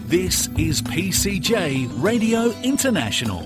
This is PCJ Radio International.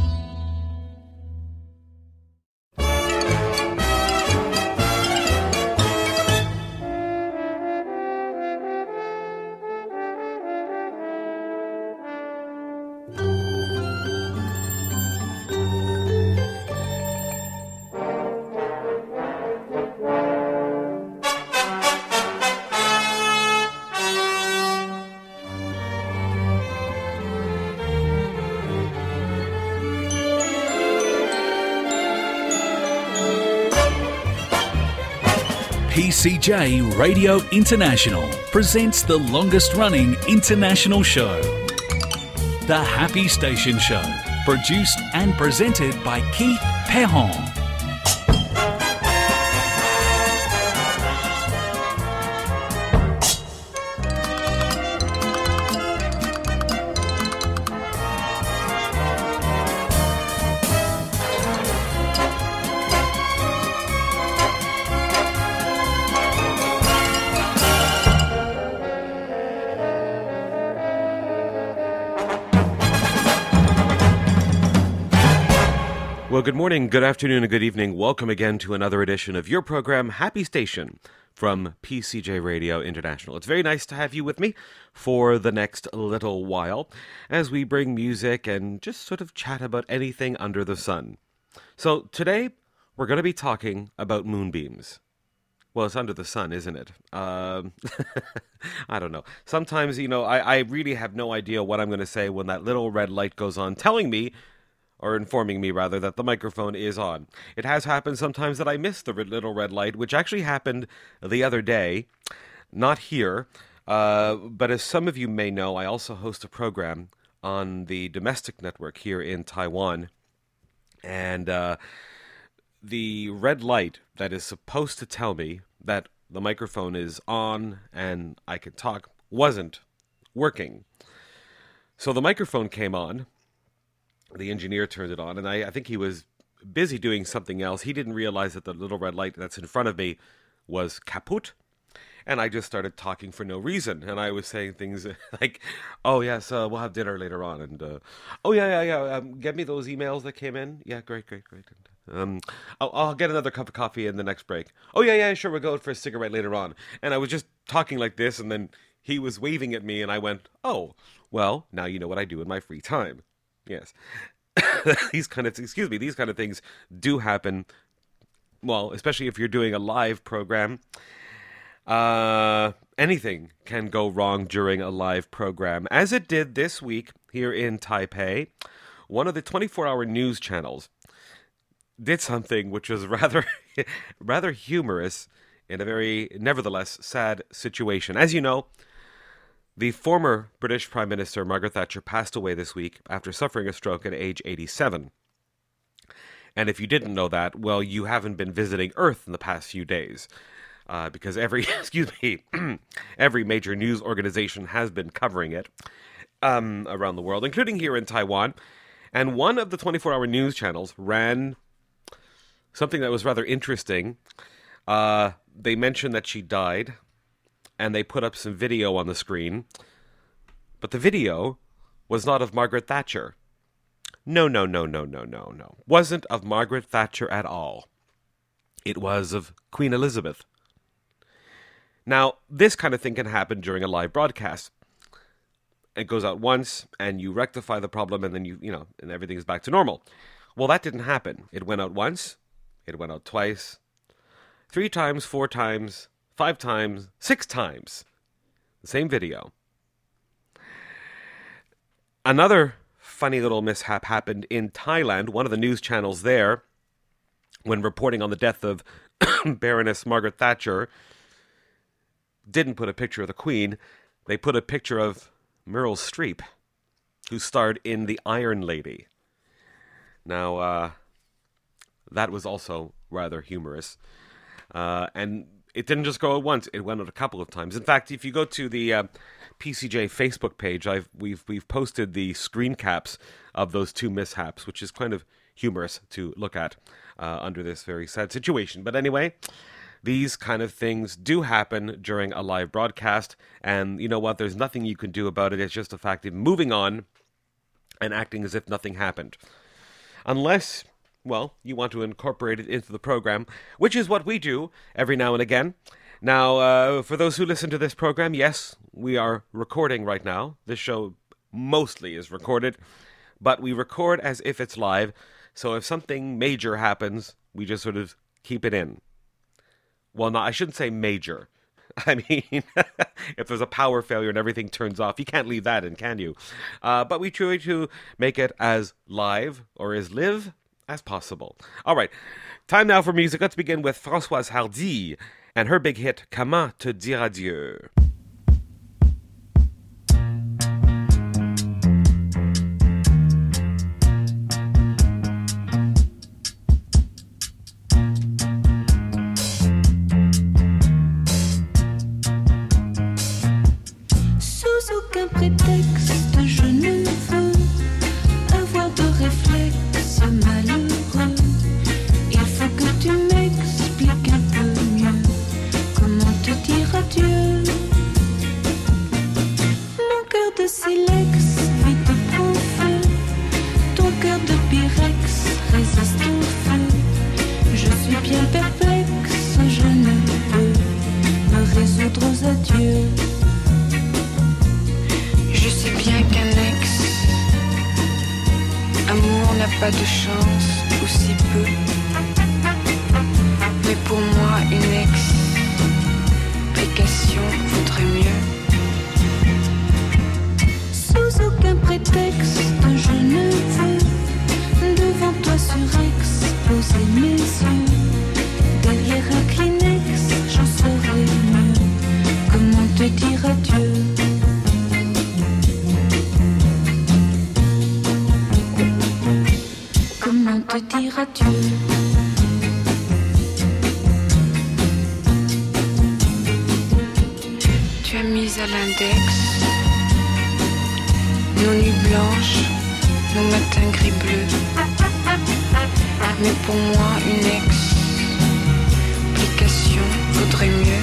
PCJ Radio International presents the longest-running international show, The Happy Station Show, produced and presented by Keith Perron. Well, good morning, good afternoon, and good evening. Welcome again to another edition of your program, Happy Station, from PCJ Radio International. It's very nice to have you with me for the next little while as we bring music and just sort of chat about anything under the sun. So today, we're going to be talking about moonbeams. Well, it's under the sun, isn't it? I don't know. Sometimes, I really have no idea what I'm going to say when that little red light goes on, telling me, or informing me, rather, that the microphone is on. It has happened sometimes that I miss the little red light, which actually happened the other day, not here, but as some of you may know, I also host a program on the domestic network here in Taiwan, and the red light that is supposed to tell me that the microphone is on and I can talk wasn't working. So the microphone came on. The engineer turned it on, and I think he was busy doing something else. He didn't realize that the little red light that's in front of me was kaput, and I just started talking for no reason. And I was saying things like, "Oh yes, we'll have dinner later on," and "Oh yeah. Get me those emails that came in. Yeah, great. And, I'll get another cup of coffee in the next break. Oh yeah, sure. We'll go out for a cigarette later on." And I was just talking like this, and then he was waving at me, and I went, "Oh, well, now you know what I do in my free time." Yes, these kind of things do happen. Well, especially if you're doing a live program. Anything can go wrong during a live program, as it did this week here in Taipei. One of the 24-hour news channels did something which was rather humorous in a very, nevertheless, sad situation. As you know, the former British Prime Minister, Margaret Thatcher, passed away this week after suffering a stroke at age 87. And if you didn't know that, well, you haven't been visiting Earth in the past few days. Because every major news organization has been covering it around the world, including here in Taiwan. And one of the 24-hour news channels ran something that was rather interesting. They mentioned that she died, and they put up some video on the screen. But the video was not of Margaret Thatcher. No. Wasn't of Margaret Thatcher at all. It was of Queen Elizabeth. Now, this kind of thing can happen during a live broadcast. It goes out once, and you rectify the problem, and then and everything is back to normal. Well, that didn't happen. It went out once, it went out twice, 3 times, 4 times, 5 times, 6 times. The same video. Another funny little mishap happened in Thailand. One of the news channels there, when reporting on the death of Baroness Margaret Thatcher, didn't put a picture of the Queen. They put a picture of Meryl Streep, who starred in The Iron Lady. Now, that was also rather humorous. And it didn't just go out once, it went out a couple of times. In fact, if you go to the PCJ Facebook page, we've posted the screen caps of those 2 mishaps, which is kind of humorous to look at under this very sad situation. But anyway, these kind of things do happen during a live broadcast, and you know what? There's nothing you can do about it. It's just a fact of moving on and acting as if nothing happened. Unless, well, you want to incorporate it into the program, which is what we do every now and again. Now, for those who listen to this program, yes, we are recording right now. This show mostly is recorded, but we record as if it's live. So if something major happens, we just sort of keep it in. Well, no, I shouldn't say major. I mean, if there's a power failure and everything turns off, you can't leave that in, can you? But we try to make it as live or as live as possible. All right, time now for music. Let's begin with Françoise Hardy and her big hit, Comment te dire adieu. Sous aucun prétexte, je ne veux avoir de réflexe malheureux. Il faut que tu m'expliques un peu mieux comment te dire adieu. Mon cœur de silex vite prend feu. Ton cœur de pyrex résiste au feu. Je suis bien perplexe, je ne peux me résoudre aux adieux. Je sais bien qu'un ex amour n'a pas de chance, ou si peu. Mais pour moi, une explication vaudrait mieux. Sous aucun prétexte, je ne veux devant toi surex poser mes yeux. Derrière un Kleenex, j'en saurais mieux comment te dire adieu. Comment te dire adieu? Tu as mis à l'index nos nuits blanches, nos matins gris-bleus. Mais pour moi, une explication vaudrait mieux.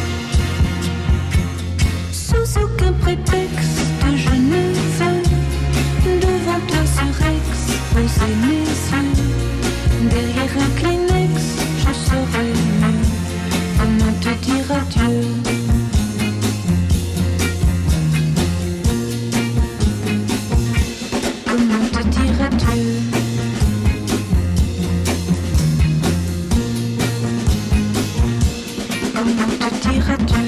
Sous aucun prétexte, je ne veux devant toi surex poser mes yeux. Derrière un Kleenex, je saurais mieux comment te dire adieu. Comment te dire adieu. Comment te dire adieu.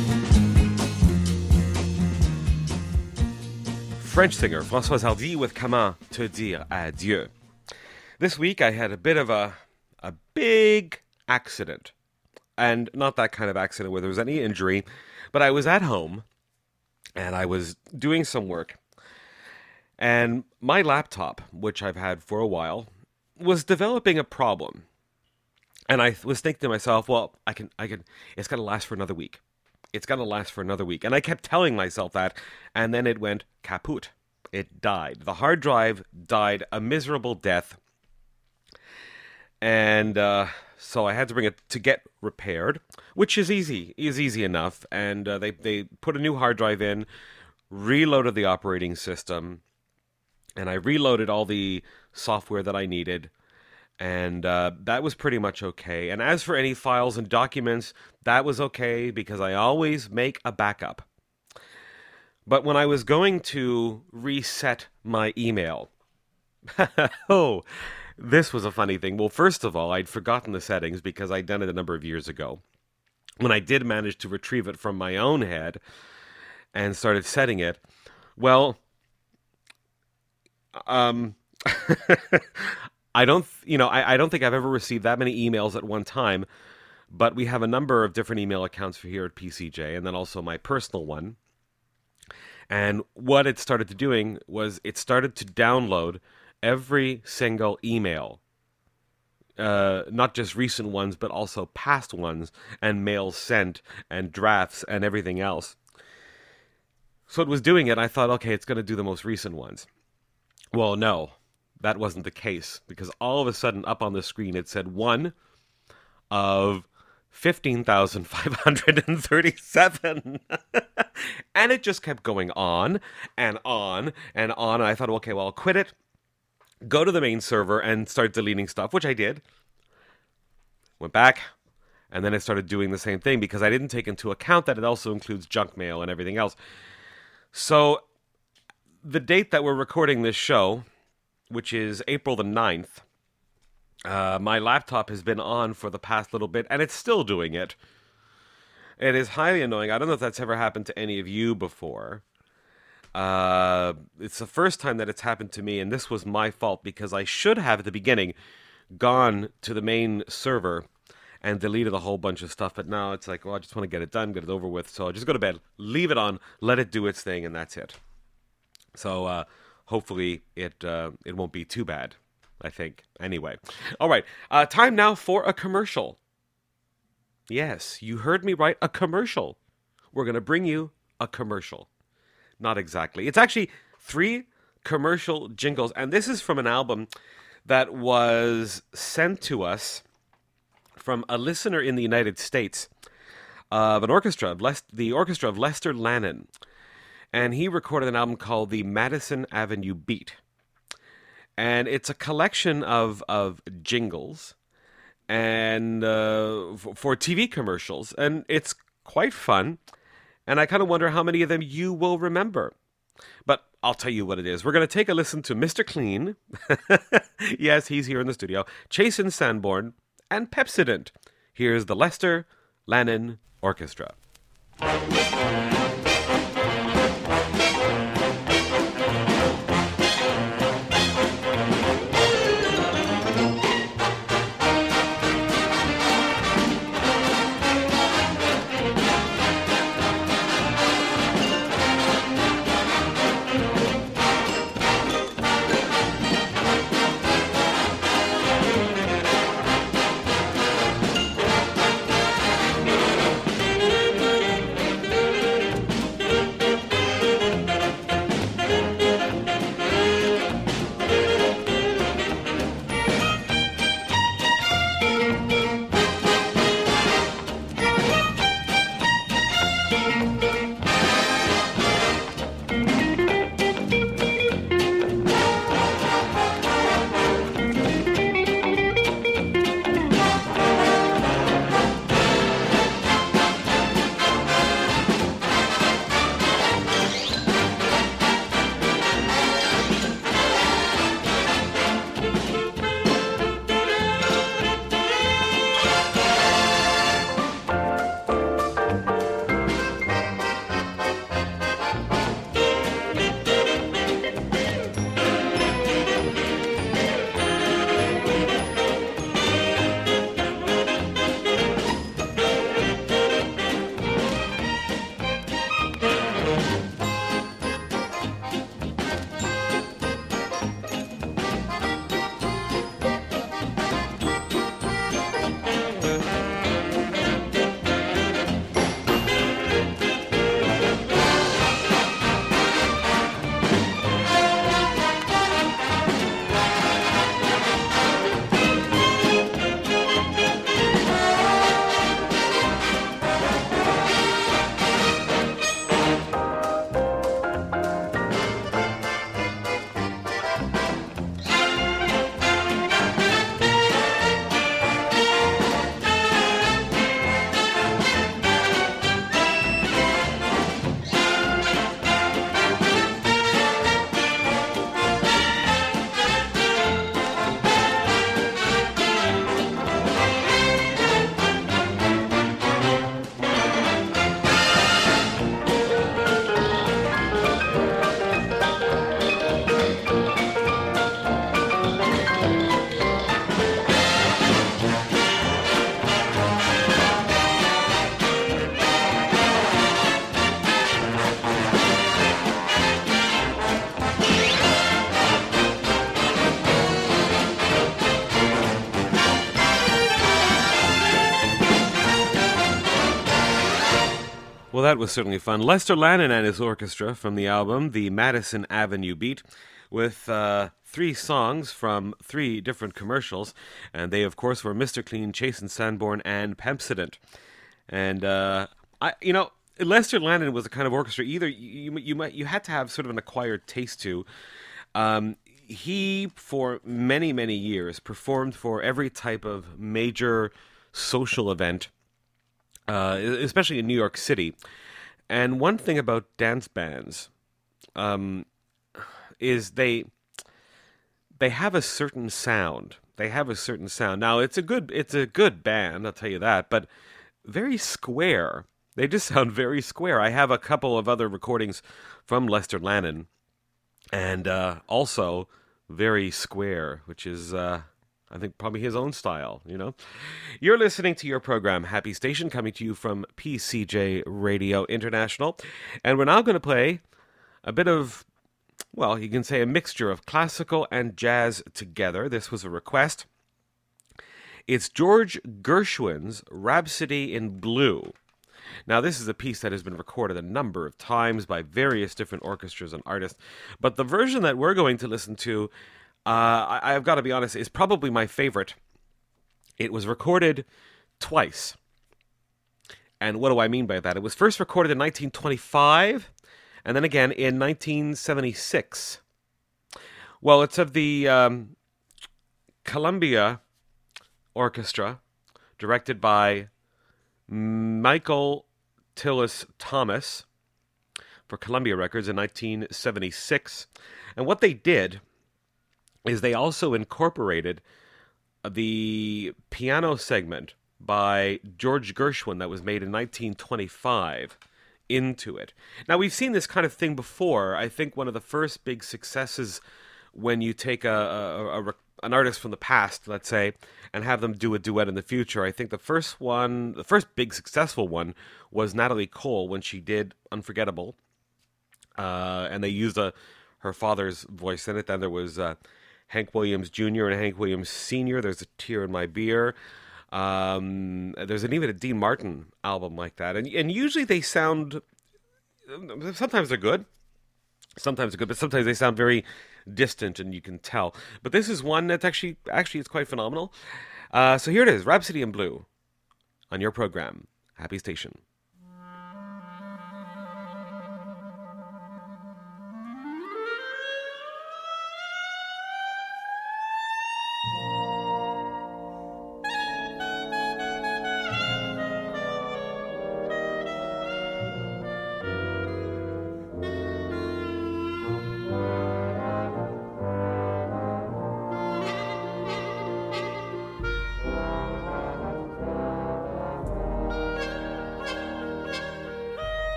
French singer Françoise Hardy with Comment te dire adieu. This week I had a bit of a big accident. And not that kind of accident where there was any injury, but I was at home and I was doing some work. And my laptop, which I've had for a while, was developing a problem. And I was thinking to myself, well, I can, it's going to last for another week. It's going to last for another week. And I kept telling myself that, and then it went kaput. It died. The hard drive died a miserable death. And so I had to bring it to get repaired, which is easy enough. And they put a new hard drive in, reloaded the operating system, and I reloaded all the software that I needed. And that was pretty much okay. And as for any files and documents, that was okay because I always make a backup. But when I was going to reset my email, oh, this was a funny thing. Well, first of all, I'd forgotten the settings because I'd done it a number of years ago. When I did manage to retrieve it from my own head and started setting it, well, I don't think I've ever received that many emails at one time, but we have a number of different email accounts for here at PCJ, and then also my personal one. And what it started to doing was it started to download every single email, not just recent ones, but also past ones, and mails sent, and drafts, and everything else. So it was doing it, I thought, okay, it's going to do the most recent ones. Well, no. That wasn't the case, because all of a sudden up on the screen it said 1 of 15,537. And it just kept going on and on and on. And I thought, okay, well, I'll quit it, go to the main server and start deleting stuff, which I did. Went back, and then I started doing the same thing because I didn't take into account that it also includes junk mail and everything else. So the date that we're recording this show, which is April the 9th, my laptop has been on for the past little bit, and it's still doing it. It is highly annoying. I don't know if that's ever happened to any of you before. It's the first time that it's happened to me, and this was my fault because I should have at the beginning gone to the main server and deleted a whole bunch of stuff. But now it's like, well, I just want to get it done, get it over with. So I'll just go to bed, leave it on, let it do its thing, and that's it. So hopefully it won't be too bad, I think. Anyway. All right. Time now for a commercial. Yes, you heard me right. A commercial. We're going to bring you a commercial. Not exactly. It's actually 3 commercial jingles. And this is from an album that was sent to us from a listener in the United States of an orchestra, the Orchestra of Lester Lannon. And he recorded an album called the Madison Avenue Beat. And it's a collection of jingles and for TV commercials. And it's quite fun. And I kind of wonder how many of them you will remember. But I'll tell you what it is. We're going to take a listen to Mr. Clean. Yes, he's here in the studio. Chasen Sanborn and Pepsodent. Here's the Lester Lannon Orchestra. Well, that was certainly fun. Lester Lannon and his orchestra from the album, The Madison Avenue Beat. with three songs from three different commercials, and they, of course, were Mr. Clean, Chase and Sanborn, and Pepsodent. And Lester Landon was a kind of orchestra either you had to have sort of an acquired taste to. He, for many, many years, performed for every type of major social event, especially in New York City. And one thing about dance bands is they have a certain sound. They have a certain sound. Now, it's a good band, I'll tell you that, but very square. They just sound very square. I have a couple of other recordings from Lester Landon, and also very square, which is, I think, probably his own style, you know? You're listening to your program, Happy Station, coming to you from PCJ Radio International, and we're now going to play a bit of, well, you can say a mixture of classical and jazz together. This was a request. It's George Gershwin's Rhapsody in Blue. Now, this is a piece that has been recorded a number of times by various different orchestras and artists, but the version that we're going to listen to, I've got to be honest, is probably my favorite. It was recorded twice. And what do I mean by that? It was first recorded in 1925, and then again in 1976. Well, it's of the Columbia Orchestra, directed by Michael Tillis Thomas for Columbia Records in 1976. And what they did is they also incorporated the piano segment by George Gershwin that was made in 1925 into it. Now, we've seen this kind of thing before. I think one of the first big successes when you take an artist from the past, let's say, and have them do a duet in the future. I think the first big successful one was Natalie Cole when she did Unforgettable. And they used her father's voice in it. Then there was Hank Williams Jr. and Hank Williams Sr. There's A Tear in My Beer. There's even a Dean Martin album like that. And usually they sound, sometimes they're good. Sometimes they're good, but sometimes they sound very distant, and you can tell. But this is one that's actually it's quite phenomenal. So here it is, Rhapsody in Blue, on your program, Happy Station.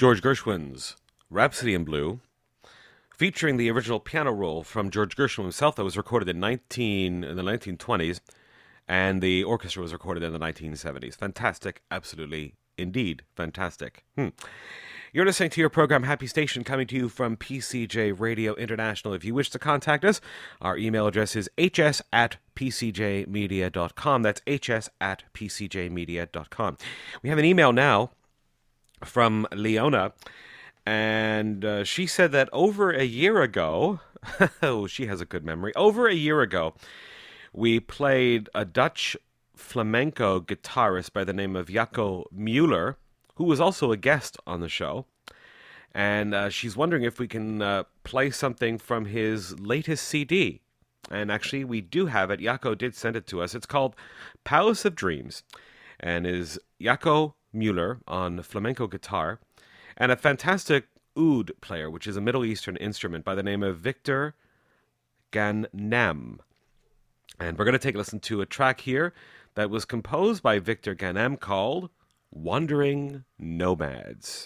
George Gershwin's Rhapsody in Blue, featuring the original piano roll from George Gershwin himself that was recorded in the 1920s, and the orchestra was recorded in the 1970s. Fantastic, absolutely, indeed, fantastic. You're listening to your program Happy Station, coming to you from PCJ Radio International. If you wish to contact us, our email address is hs@pcjmedia.com. That's hs@pcjmedia.com. We have an email now from Leona, and she said that over a year ago, oh, she has a good memory, over a year ago, we played a Dutch flamenco guitarist by the name of Jaco Mueller, who was also a guest on the show. And she's wondering if we can play something from his latest CD. And actually, we do have it. Jaco did send it to us. It's called Palace of Dreams, and is Jaco Mueller on flamenco guitar, and a fantastic oud player, which is a Middle Eastern instrument, by the name of Victor Ganem. And we're going to take a listen to a track here that was composed by Victor Ganem called Wandering Nomads.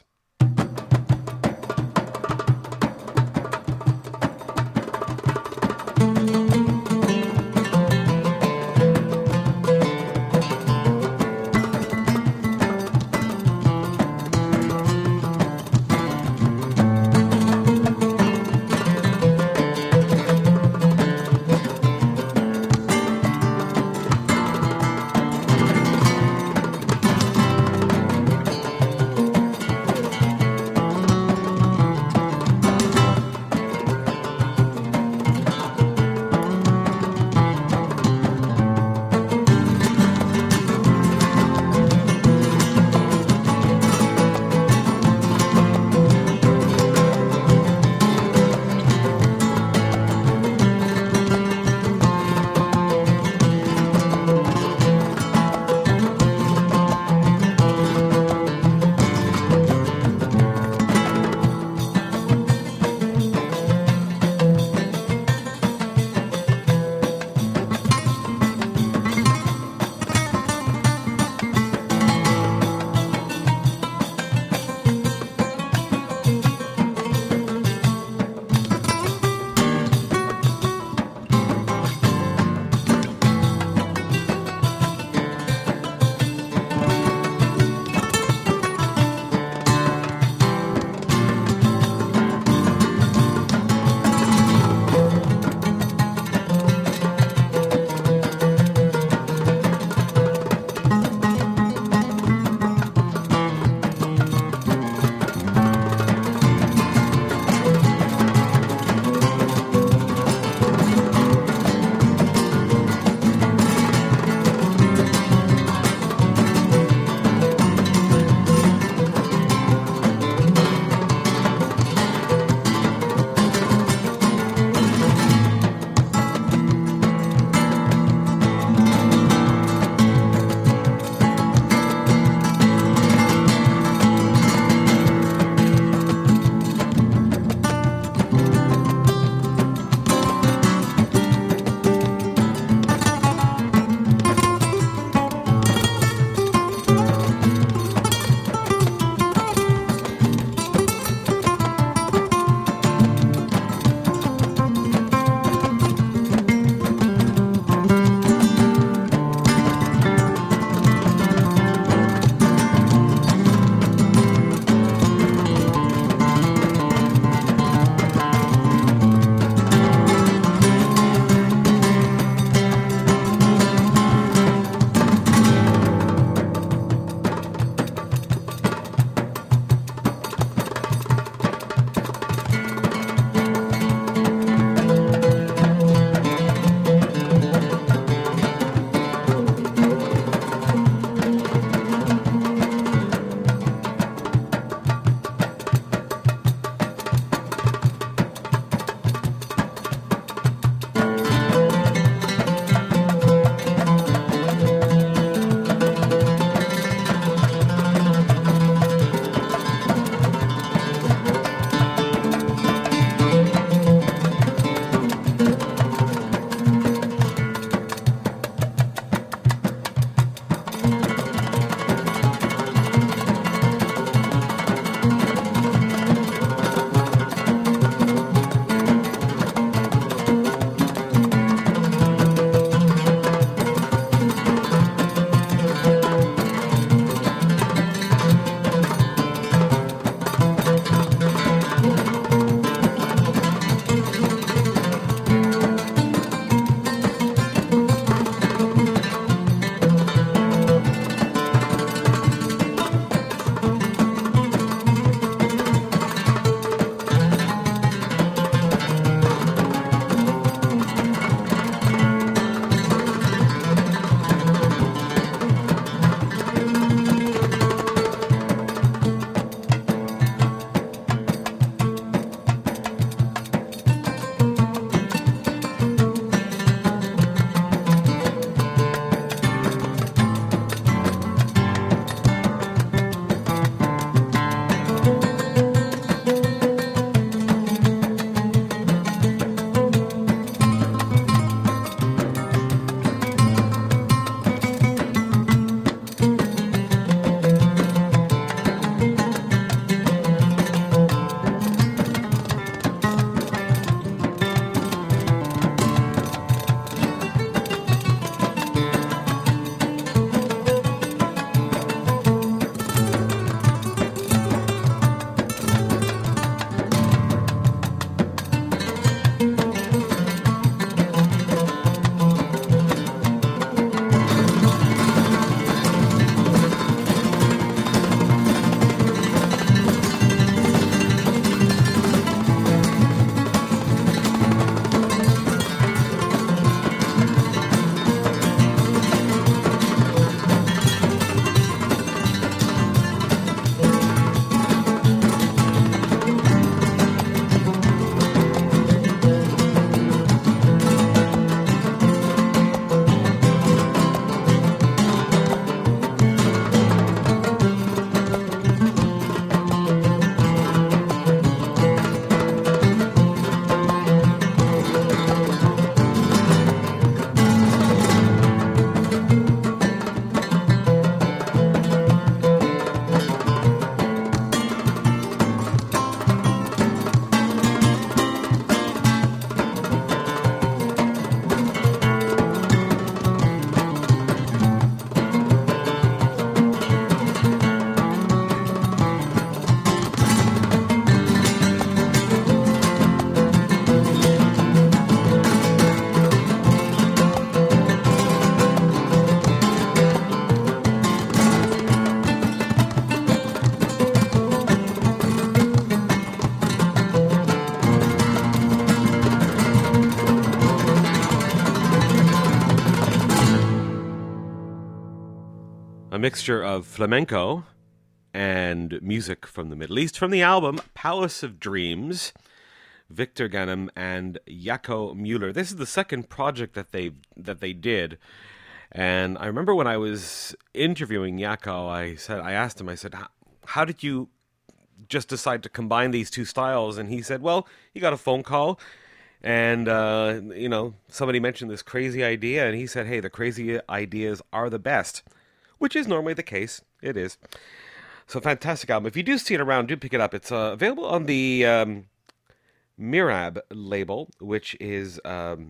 A mixture of flamenco and music from the Middle East from the album Palace of Dreams, Victor Ganem and Jaco Müller. This is the second project that they did. And I remember when I was interviewing Jaco, I asked him, how did you just decide to combine these two styles? And he said, well, he got a phone call and, somebody mentioned this crazy idea. And he said, hey, the crazy ideas are the best, which is normally the case. It is. So fantastic album. If you do see it around, do pick it up. It's available on the Mirab label, which is...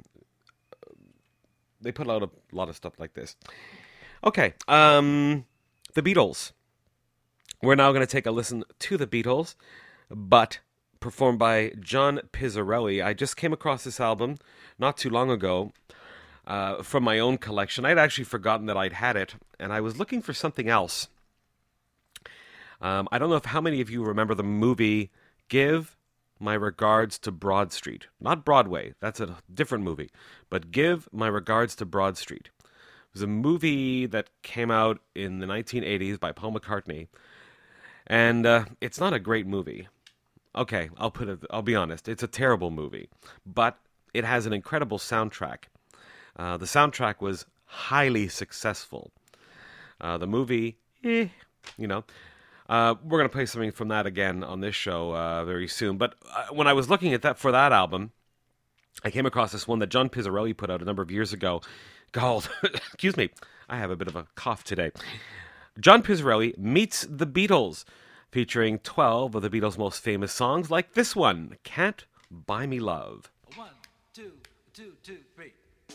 they put out a lot of stuff like this. Okay, the Beatles. We're now going to take a listen to the Beatles, but performed by John Pizzarelli. I just came across this album not too long ago from my own collection. I'd actually forgotten that I'd had it, and I was looking for something else. I don't know how many of you remember the movie Give My Regards to Broad Street. Not Broadway, that's a different movie, but Give My Regards to Broad Street. It was a movie that came out in the 1980s by Paul McCartney, and it's not a great movie. Okay, I'll be honest, it's a terrible movie, but it has an incredible soundtrack. The soundtrack was highly successful. The movie, we're going to play something from that again on this show very soon. But when I was looking at that for that album, I came across this one that John Pizzarelli put out a number of years ago called, excuse me, I have a bit of a cough today. John Pizzarelli Meets the Beatles, featuring 12 of the Beatles' most famous songs, like this one, Can't Buy Me Love. 1, 2, 2, 2, 3.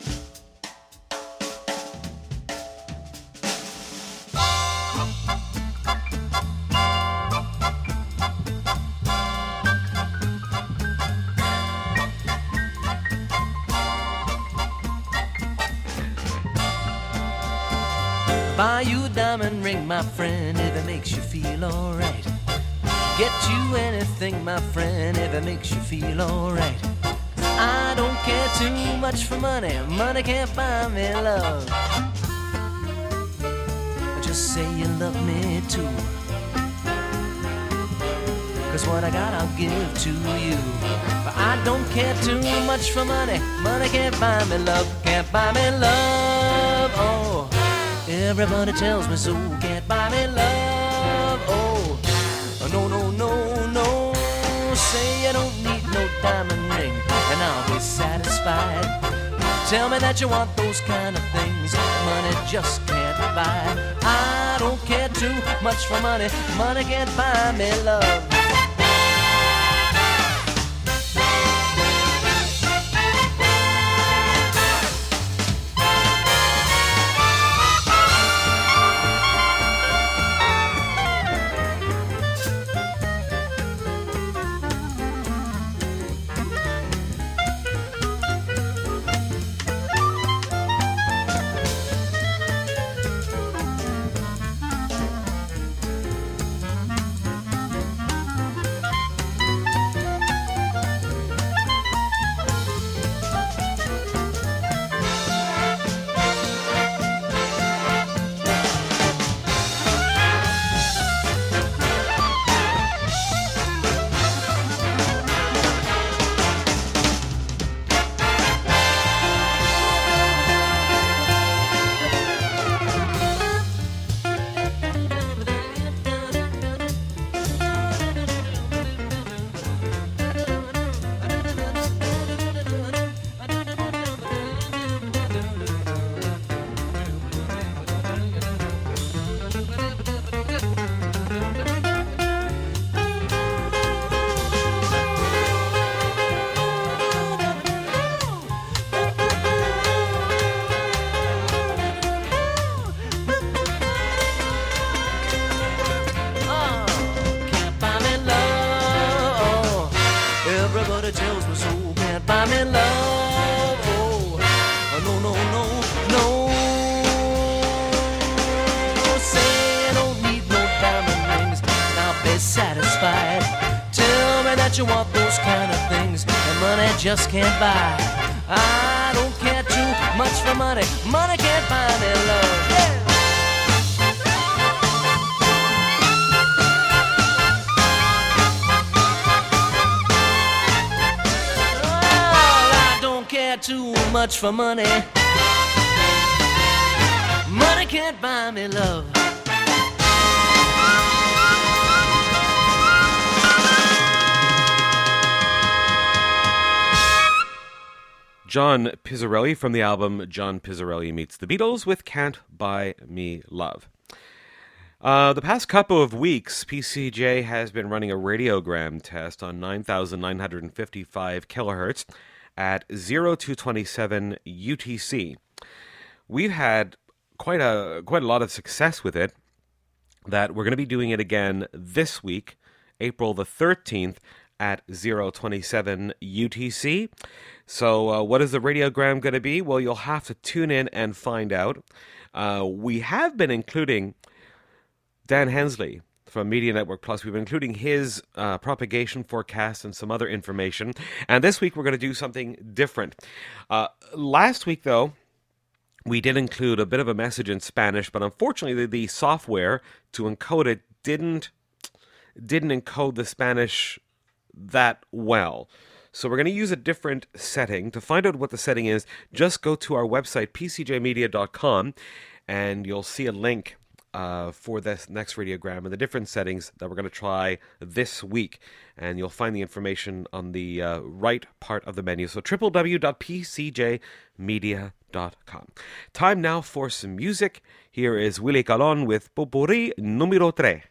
Buy you a diamond ring, my friend, if it makes you feel alright. Get you anything, my friend, if it makes you feel alright. I don't care too much for money, money can't buy me love. Just say you love me too, 'cause what I got I'll give to you. But I don't care too much for money, money can't buy me love, can't buy me love, oh. Everybody tells me so, can't buy me love, oh. No, no, no, no. Say you don't need no diamond ring, and I'll be satisfied. Tell me that you want those kind of things money just can't buy. I don't care too much for money, money can't buy me love. You want those kind of things and money just can't buy. I don't care too much for money, money can't buy me love. Yeah. much for money. Money can't buy me love. John Pizzarelli from the album John Pizzarelli Meets the Beatles with Can't Buy Me Love. The past couple of weeks, PCJ has been running a radiogram test on 9,955 kilohertz at 0227 UTC. We've had quite a lot of success with it, that we're going to be doing it again this week, April the 13th, at 027 UTC. So what is the radiogram going to be? Well, you'll have to tune in and find out. We have been including Dan Hensley from Media Network Plus. We've been including his propagation forecast and some other information. And this week we're going to do something different. Last week, though, we did include a bit of a message in Spanish, but unfortunately the software to encode it didn't encode the Spanish that well. So we're going to use a different setting. To find out what the setting is, just go to our website, pcjmedia.com, and you'll see a link for this next radiogram and the different settings that we're going to try this week. And you'll find the information on the right part of the menu. So www.pcjmedia.com. Time now for some music. Here is Willie Colon with Potpourri número 3.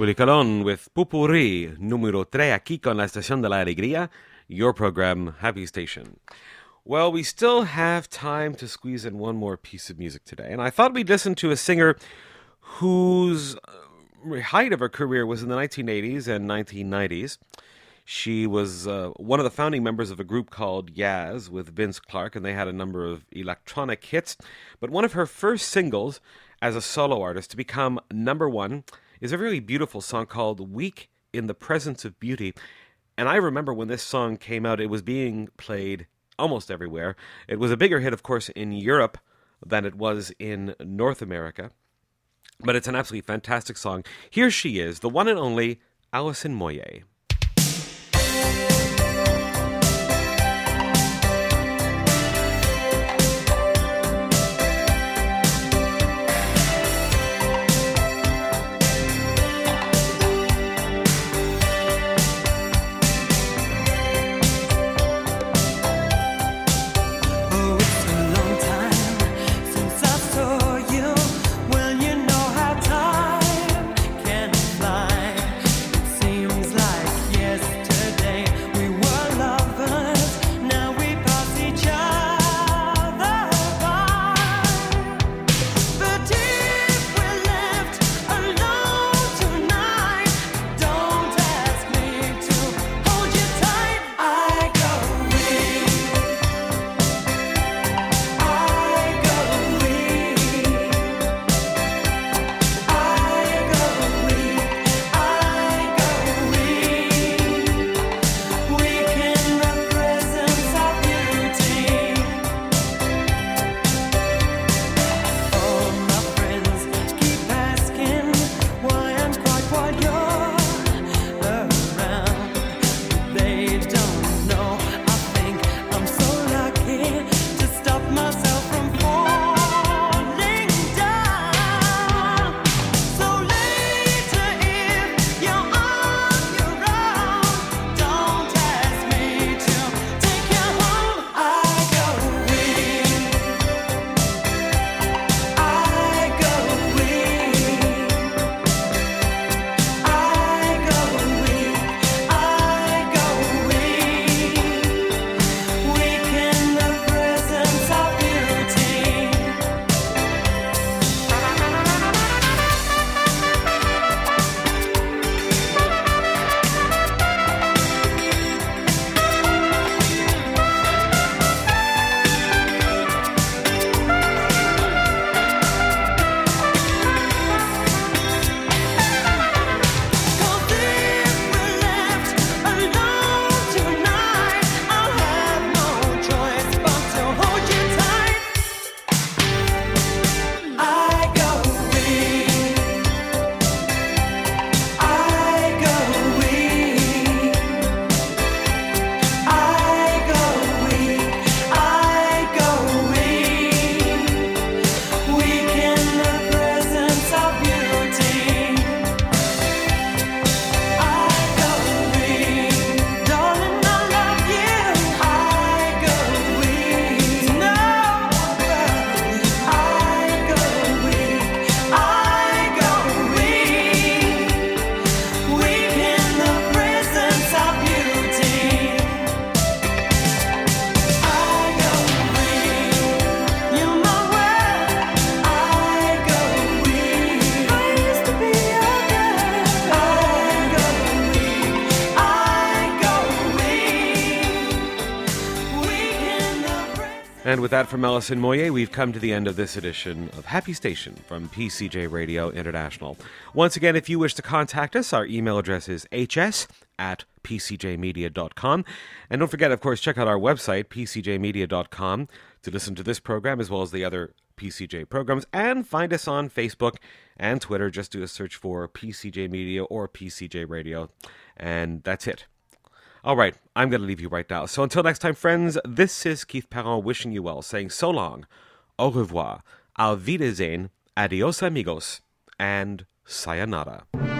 Willie Colon with Pupurri número 3 aquí con la Estación de la Alegría, your program, Happy Station. Well, we still have time to squeeze in one more piece of music today, and I thought we'd listen to a singer whose height of her career was in the 1980s and 1990s. She was one of the founding members of a group called Yaz with Vince Clarke, and they had a number of electronic hits. But one of her first singles as a solo artist to become number one is a really beautiful song called Weak in the Presence of Beauty. And I remember when this song came out, it was being played almost everywhere. It was a bigger hit, of course, in Europe than it was in North America. But it's an absolutely fantastic song. Here she is, the one and only Alison Moyet. And with that from Alison Moyet, we've come to the end of this edition of Happy Station from PCJ Radio International. Once again, if you wish to contact us, our email address is hs@pcjmedia.com. And don't forget, of course, check out our website, pcjmedia.com, to listen to this program as well as the other PCJ programs. And find us on Facebook and Twitter. Just do a search for PCJ Media or PCJ Radio. And that's it. All right, I'm going to leave you right now. So until next time, friends, this is Keith Perron wishing you well, saying so long, au revoir, auf Wiedersehen, adios amigos, and sayonara.